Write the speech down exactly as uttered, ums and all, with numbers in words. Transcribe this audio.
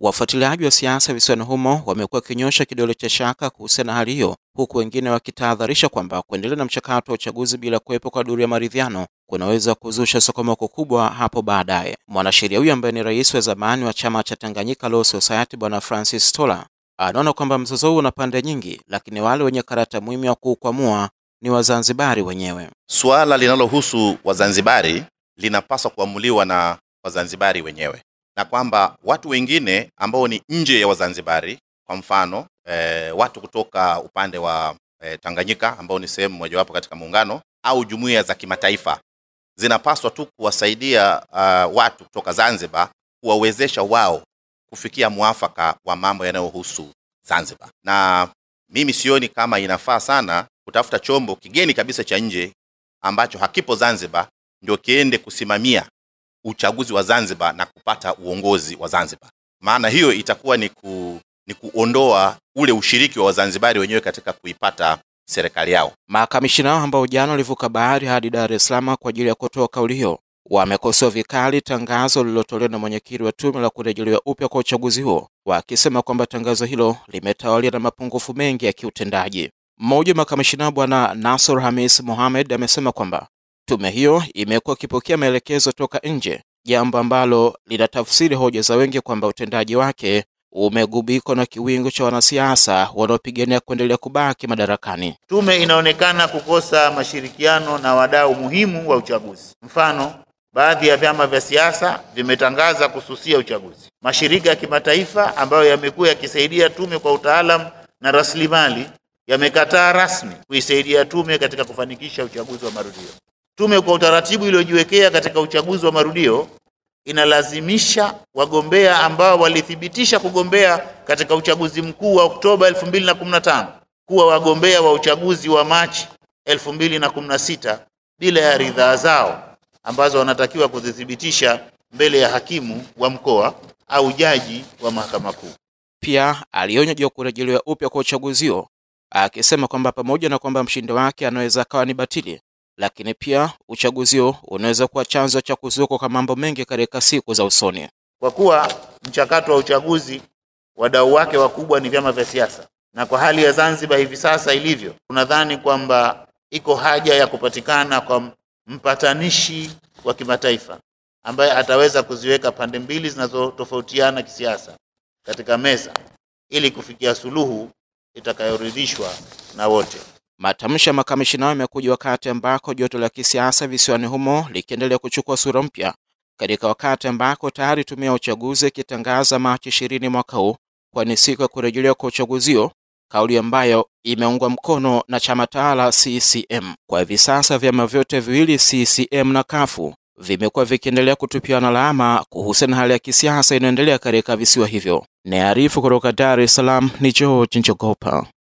Wafuatiliaji wa siasa visiwani humo wamekuwa kinyosha kidole cha shaka kuhusiana na hali hiyo, huku wengine wakitahadharisha kwamba kuendelea na mchakato wa uchaguzi bila kuwepo kwa duru ya maridhiano kunaweza kuzusha sokomoko kubwa hapo baadaye. Mwanasheria huyu ambaye ni rais wa zamani wa chama cha Tanganyika Law Society Bwana Francis Tola anaona kwamba mzozo huu una pande nyingi, lakini wale wenye karata muhimu ya kuukwamua ni Wazanzibari wenyewe. Suala linalohusu Wazanzibari linapaswa kuamuliwa na Wazanzibari wenyewe, na kwamba watu wengine ambao ni nje ya Wazanzibari, kwa mfano e, watu kutoka upande wa e, Tanganyika ambao ni sehemu mojawapo katika muungano au jumuiya za kimataifa, zinapaswa tu kuwasaidia uh, watu kutoka Zanzibar, kuwawezesha wao kufikia muafaka wa mambo yanayohusu Zanzibar. Na mimi sioni kama inafaa sana kutafuta chombo kigeni kabisa cha nje ambacho hakipo Zanzibar ndio kiende kusimamia uchaguzi wa Zanzibar na kupata uongozi wa Zanzibar. Maana hiyo itakuwa ni, ku, ni kuondoa ule ushiriki wa Wazanzibari wenyewe katika kuipata serikali yao. Makamishina ambao jana walivuka bahari hadi Dar es Salaam kwa ajili ya kutoa kauli hiyo wamekosoa vikali tangazo lililotolewa na mwenyekiti wa tume la kurejelewa upya kwa uchaguzi huo, wakisema kwamba tangazo hilo limetawaliwa na mapungufu mengi ya kiutendaji. Mmoja wa makamishina Bwana Nasor Hamis Mohamed amesema kwamba tume hiyo imekuwa ikipokea maelekezo toka nje, jambo ambalo linatafsiri hoja za wengi kwamba utendaji wake umegubikwa na kiwingu cha wanasiasa wanaopigania kuendelea kubaki madarakani. Tume inaonekana kukosa mashirikiano na wadau muhimu wa uchaguzi. Mfano, baadhi ya vyama vya siasa vimetangaza kususia uchaguzi. Mashirika ya kimataifa ambayo yamekuwa yakisaidia tume kwa utaalamu na rasilimali yamekataa rasmi kuisaidia tume katika kufanikisha uchaguzi wa marudio. Tume kwa utaratibu iliyojiwekea katika uchaguzi wa marudio inalazimisha wagombea ambao walithibitisha kugombea katika uchaguzi mkuu wa Oktoba elfu mbili na kumi na tano kuwa wagombea wa uchaguzi wa Machi elfu mbili na kumi na sita bila ya ridhaa zao ambazo wanatakiwa kuzithibitisha mbele ya hakimu wa mkoa au jaji wa mahakama kuu. Pia alionya juu ya kurejelewa upya kwa uchaguzi huo, akisema kwamba pamoja na kwamba mshindi wake anaweza kawa ni batili, lakini pia uchaguzi huo unaweza kuwa chanzo cha kuzuka kwa mambo mengi katika siku za usoni. Kwa kuwa mchakato wa uchaguzi wadau wake wakubwa ni vyama vya siasa, na kwa hali ya Zanzibar hivi sasa ilivyo, tunadhani kwamba iko haja ya kupatikana kwa mpatanishi wa kimataifa ambaye ataweza kuziweka pande mbili zinazotofautiana kisiasa katika meza ili kufikia suluhu itakayoridhishwa na wote. Matamshi ya makamishina yamekuja wakati ambako joto la kisiasa visiwani humo likiendelea kuchukua sura mpya, katika wakati ambako tayari tume ya uchaguzi ikitangaza Machi ishirini mwaka huu kwa ni siku ya kurejelewa kwa uchaguzi huo, kauli ambayo imeungwa mkono na chama tawala C C M. Kwa hivi sasa vyama vyote viwili C C M na Kafu vimekuwa vikiendelea kutupiana lawama kuhusiana na hali ya kisiasa inayoendelea katika visiwa hivyo. Naarifu kutoka Dar es Salaam ni George Njogopa.